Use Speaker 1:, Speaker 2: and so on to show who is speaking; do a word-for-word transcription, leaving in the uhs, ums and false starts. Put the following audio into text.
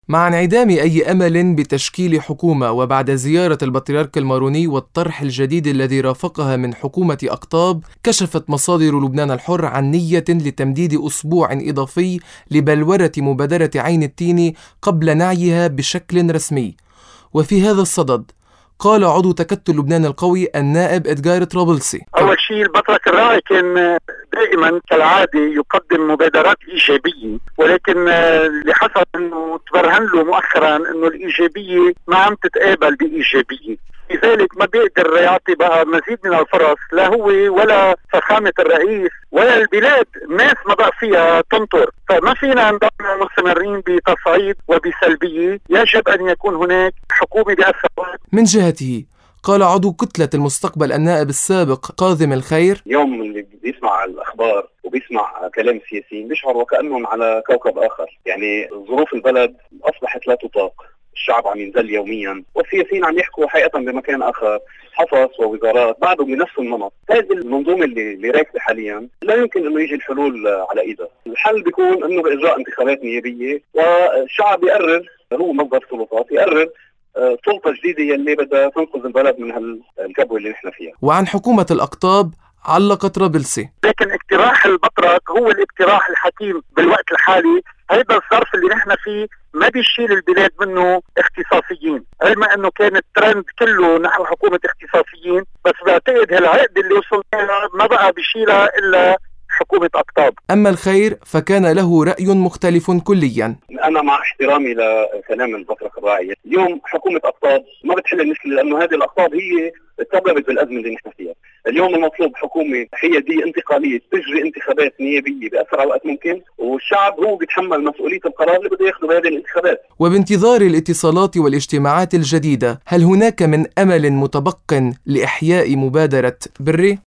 Speaker 1: مع انعدام أي أمل بتشكيل حكومة وبعد زيارة البطريرك الماروني والطرح الجديد الذي رافقها من حكومة أقطاب، كشفت مصادر لبنان الحر عن نية لتمديد أسبوع إضافي لبلورة مبادرة عين التين قبل نعيها بشكل رسمي. وفي هذا الصدد قال عضو تكتل لبنان القوي النائب إدغار طرابلسي:
Speaker 2: أول شيء البطرك الراعي كان دائما كالعادة يقدم مبادرات إيجابية، ولكن اللي حصل أنه تبرهن له مؤخرا أنه الإيجابية ما عم تتقابل بإيجابية، لذلك ما بيقدر يعطي بقى مزيد من الفرص لا هو ولا فخامة الرئيس ولا البلاد. الناس ما بقى فيها تنطر، فما فينا نضل مستمرين بتصعيد وبسلبية، يجب أن يكون هناك حكومة بأسرع.
Speaker 1: من جهته قال عضو كتلة المستقبل النائب السابق كاظم الخير:
Speaker 3: اليوم اللي بيسمع الأخبار وبيسمع كلام السياسيين بيشعر وكأنهم على كوكب آخر، يعني ظروف البلد أصبحت لا تطاق، الشعب عم ينزل يوميا والسياسيين عم يحكوا حقيقة بمكان آخر، حصص ووزارات بعده بنفس النمط. هذه المنظومة اللي, اللي راكبة حاليا لا يمكن أنه يجي الحلول على إيدها. الحل بيكون أنه بإجراء انتخابات نيابية والشعب يقرر، هو مصدر سلطات، يقرر سلطة جديدة يلي بدها تنقذ البلد من هالكبوة اللي نحن فيها.
Speaker 1: وعن حكومة الأقطاب علق طرابلسي:
Speaker 2: لكن اقتراح البطرك هو الاقتراح الحكيم بالوقت الحالي. هذا الظرف اللي نحن فيه ما بيشيل البلاد منه اختصاصيين، علما انه كان الترند كله نحو حكومة اختصاصيين، بس بعتقد هالعقد اللي وصلنا ما بقى بيشيلها الا حكومة أقطاب.
Speaker 1: أما الخير فكان له رأي مختلف كليا.
Speaker 3: أنا مع احترامي لكلام البطرك الراعي، اليوم حكومة أقطاب ما بتحل المشكلة، لأنه هذه الأقطاب هي تسببت بالأزمة اللي نحن فيها. اليوم المطلوب حكومة حيادية انتقالية تجري انتخابات نيابية بأسرع وقت ممكن، والشعب هو بيتحمل مسؤولية القرار اللي بده ياخده بهذه الانتخابات.
Speaker 1: وبانتظار الاتصالات والاجتماعات الجديدة، هل هناك من أمل متبق لإحياء مبادرة بري؟